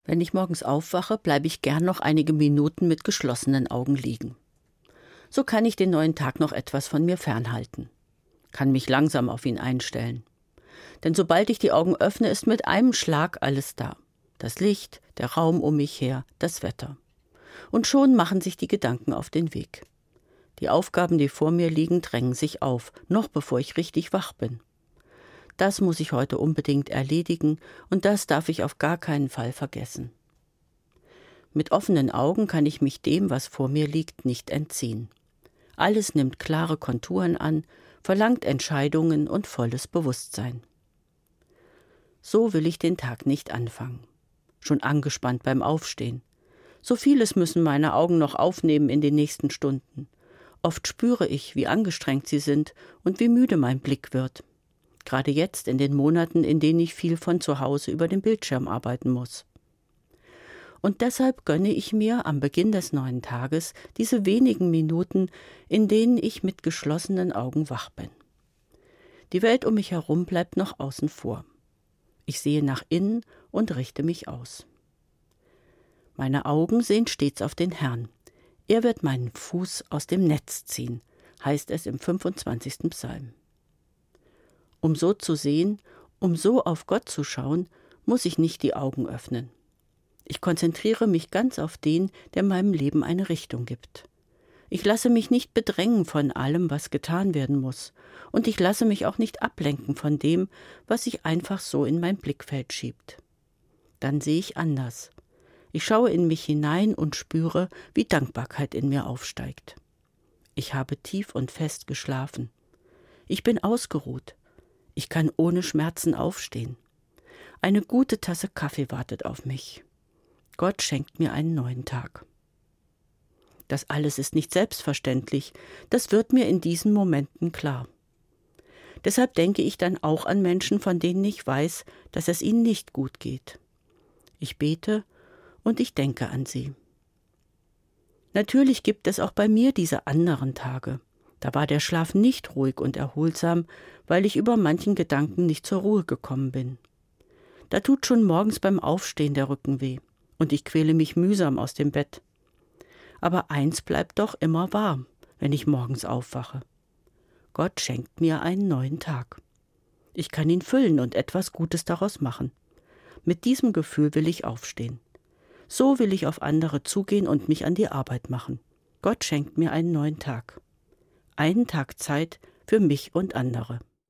Wenn ich morgens aufwache, bleibe ich gern noch einige Minuten mit geschlossenen Augen liegen. So kann ich den neuen Tag noch etwas von mir fernhalten, kann mich langsam auf ihn einstellen. Denn sobald ich die Augen öffne, ist mit einem Schlag alles da. Das Licht, der Raum um mich her, das Wetter. Und schon machen sich die Gedanken auf den Weg. Die Aufgaben, die vor mir liegen, drängen sich auf, noch bevor ich richtig wach bin. Das muss ich heute unbedingt erledigen und das darf ich auf gar keinen Fall vergessen. Mit offenen Augen kann ich mich dem, was vor mir liegt, nicht entziehen. Alles nimmt klare Konturen an, verlangt Entscheidungen und volles Bewusstsein. So will ich den Tag nicht anfangen. Schon angespannt beim Aufstehen. So vieles müssen meine Augen noch aufnehmen in den nächsten Stunden. Oft spüre ich, wie angestrengt sie sind und wie müde mein Blick wird. Gerade jetzt in den Monaten, in denen ich viel von zu Hause über den Bildschirm arbeiten muss. Und deshalb gönne ich mir am Beginn des neuen Tages diese wenigen Minuten, in denen ich mit geschlossenen Augen wach bin. Die Welt um mich herum bleibt noch außen vor. Ich sehe nach innen und richte mich aus. Meine Augen sehen stets auf den Herrn. Er wird meinen Fuß aus dem Netz ziehen, heißt es im 25. Psalm. Um so zu sehen, um so auf Gott zu schauen, muss ich nicht die Augen öffnen. Ich konzentriere mich ganz auf den, der meinem Leben eine Richtung gibt. Ich lasse mich nicht bedrängen von allem, was getan werden muss, und ich lasse mich auch nicht ablenken von dem, was sich einfach so in mein Blickfeld schiebt. Dann sehe ich anders. Ich schaue in mich hinein und spüre, wie Dankbarkeit in mir aufsteigt. Ich habe tief und fest geschlafen. Ich bin ausgeruht. Ich kann ohne Schmerzen aufstehen. Eine gute Tasse Kaffee wartet auf mich. Gott schenkt mir einen neuen Tag. Das alles ist nicht selbstverständlich, das wird mir in diesen Momenten klar. Deshalb denke ich dann auch an Menschen, von denen ich weiß, dass es ihnen nicht gut geht. Ich bete und ich denke an sie. Natürlich gibt es auch bei mir diese anderen Tage. Da war der Schlaf nicht ruhig und erholsam, weil ich über manchen Gedanken nicht zur Ruhe gekommen bin. Da tut schon morgens beim Aufstehen der Rücken weh und ich quäle mich mühsam aus dem Bett. Aber eins bleibt doch immer wahr, wenn ich morgens aufwache. Gott schenkt mir einen neuen Tag. Ich kann ihn füllen und etwas Gutes daraus machen. Mit diesem Gefühl will ich aufstehen. So will ich auf andere zugehen und mich an die Arbeit machen. Gott schenkt mir einen neuen Tag. Einen Tag Zeit für mich und andere.